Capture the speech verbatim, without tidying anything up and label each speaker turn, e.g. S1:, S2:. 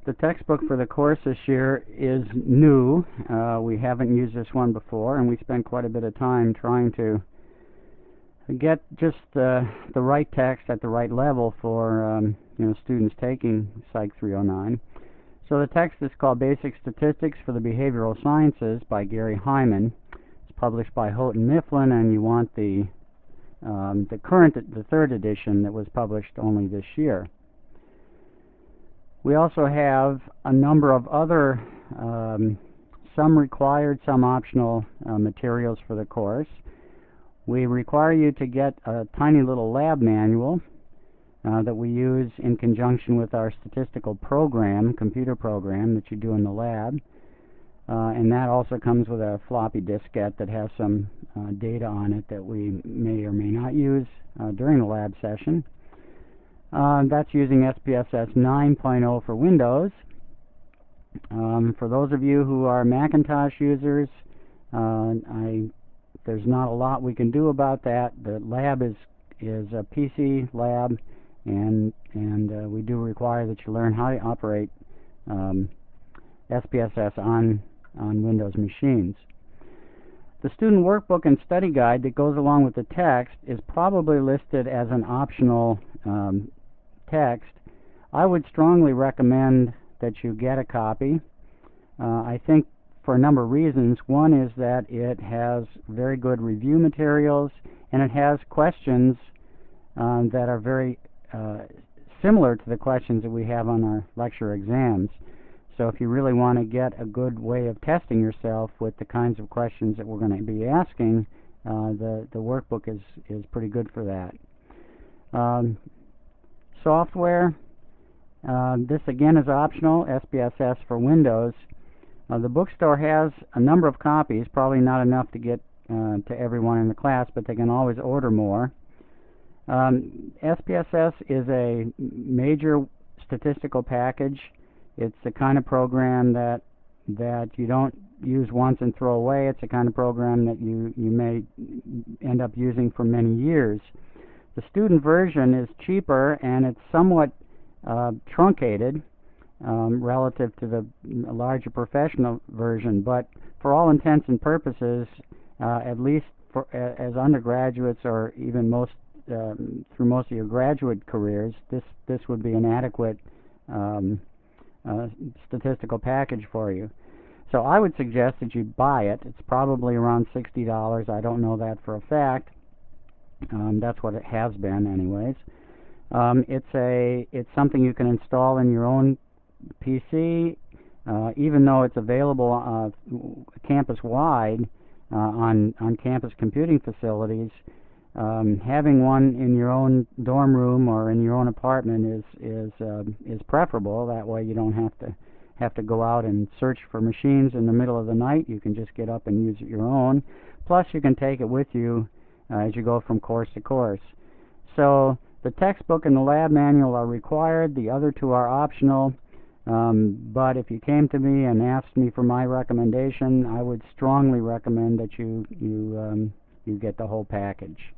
S1: The textbook for the course this year is new. Uh, we haven't used this one before, and we spent quite a bit of time trying to get just uh, the right text at the right level for um, you know students taking Psych three oh nine. So the text is called Basic Statistics for the Behavioral Sciences by Gary Hyman. It's published by Houghton Mifflin, and you want the um, the current, the third edition that was published only this year. We also have a number of other, um, some required, some optional uh, materials for the course. We require you to get a tiny little lab manual uh, that we use in conjunction with our statistical program, computer program that you do in the lab. Uh, and that also comes with a floppy diskette that has some uh, data on it that we may or may not use uh, during the lab session. Uh, that's using S P S S nine point oh for Windows. Um, for those of you who are Macintosh users, uh, I, there's not a lot we can do about that. The lab is is a P C lab, and and uh, we do require that you learn how to operate um, S P S S on on Windows machines. The student workbook and study guide that goes along with the text is probably listed as an optional um, text. I would strongly recommend that you get a copy. Uh, I think for a number of reasons. One is that it has very good review materials, and it has questions um, that are very uh, similar to the questions that we have on our lecture exams. So if you really want to get a good way of testing yourself with the kinds of questions that we're going to be asking, uh, the, the workbook is, is pretty good for that. Um, Software, uh, this again is optional, S P S S for Windows. Uh, the bookstore has a number of copies, probably not enough to get uh, to everyone in the class, but they can always order more. Um, S P S S is a major statistical package. It's the kind of program that that you don't use once and throw away. It's the kind of program that you, you may end up using for many years. The student version is cheaper, and it's somewhat uh, truncated um, relative to the larger professional version, but for all intents and purposes, uh, at least for, uh, as undergraduates or even most um, through most of your graduate careers, this, this would be an adequate um, uh, statistical package for you. So I would suggest that you buy it. It's probably around sixty dollars. I don't know that for a fact. Um, that's what it has been, anyways. Um, it's a it's something you can install in your own P C, uh, even though it's available uh, campus-wide uh, on on campus computing facilities. Um, having one in your own dorm room or in your own apartment is is uh, is preferable. That way, you don't have to have to go out and search for machines in the middle of the night. You can just get up and use your own. Plus, you can take it with you Uh, as you go from course to course. So the textbook and the lab manual are required. The other two are optional. Um, but if you came to me and asked me for my recommendation, I would strongly recommend that you you um, you get the whole package.